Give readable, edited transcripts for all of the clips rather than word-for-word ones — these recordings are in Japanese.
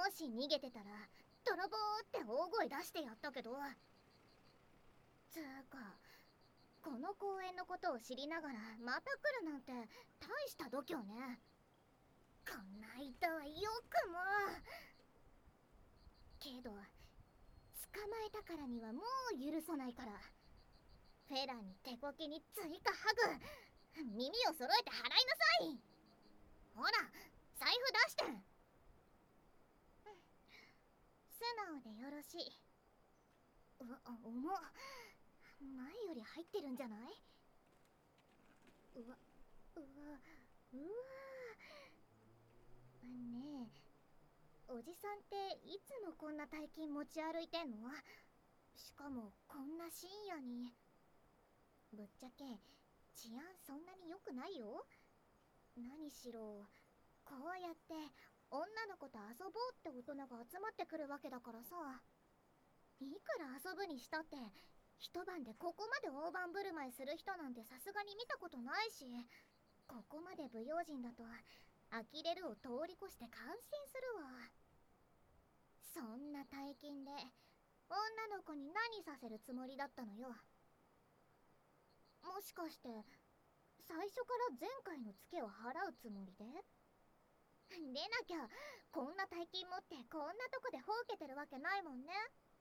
もし逃げてたら泥棒って大声出してやったけど、つーかこの公園のことを知りながらまた来るなんて大した度胸ね。こんな人はよくも。けど捕まえたからにはもう許さないから、フェラに手こきに追加ハグ、耳を揃えて払いなさい。ほら財布出して。素直でよろしい。重っ。前より入ってるんじゃない？うわうわうわ。ねえ、おじさんっていつもこんな大金持ち歩いてんの？しかもこんな深夜に。ぶっちゃけ治安そんなに良くないよ。何しろこうやって女の子と遊ぼうって大人が集まってくるわけだからさ。いくら遊ぶにしたって一晩でここまで大盤振る舞いする人なんてさすがに見たことないし、ここまで不用心だと呆れるを通り越して感心するわ。そんな大金で女の子に何させるつもりだったのよ。もしかして最初から前回のツケを払うつもりで？でなきゃこんな大金持ってこんなとこでほうけてるわけないもんね。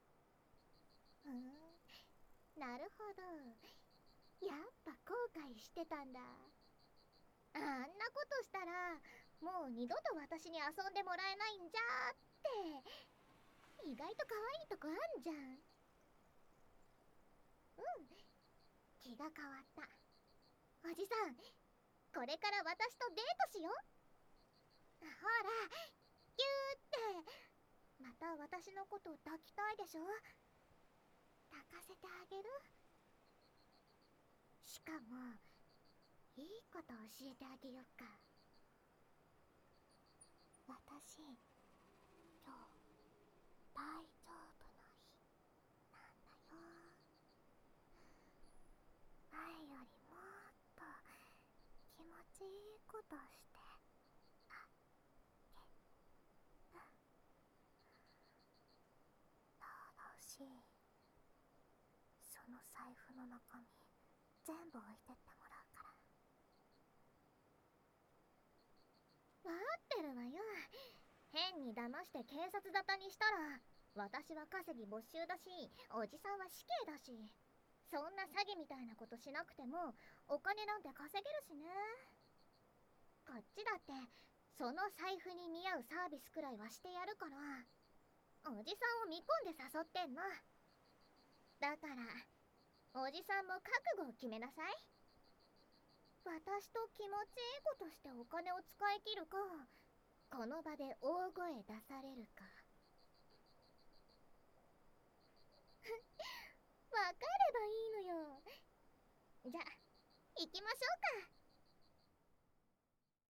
なるほど、やっぱ後悔してたんだ。あんなことしたらもう二度と私に遊んでもらえないんじゃって。意外と可愛いとこあんじゃん。気が変わった。おじさん、これから私とデートしよう。ほらキューって。また私のことを抱きたいでしょ。抱かせてあげる。しかもいいこと教えてあげよっか。私今日大丈夫な日なんだよ。前よりもっと気持ちいいことしてあげる。ただしその財布の中身全部置いてってもらうから。待ってるわよ。変に騙して警察沙汰にしたら私は稼ぎ没収だし、おじさんは死刑だし、そんな詐欺みたいなことしなくてもお金なんて稼げるしね。こっちだってその財布に見合うサービスくらいはしてやるから。おじさんを見込んで誘ってんの。だからおじさんも覚悟を決めなさい。私と気持ちいいことしてお金を使い切るか、この場で大声出されるか。わかればいいのよ。じゃあ行きましょうか。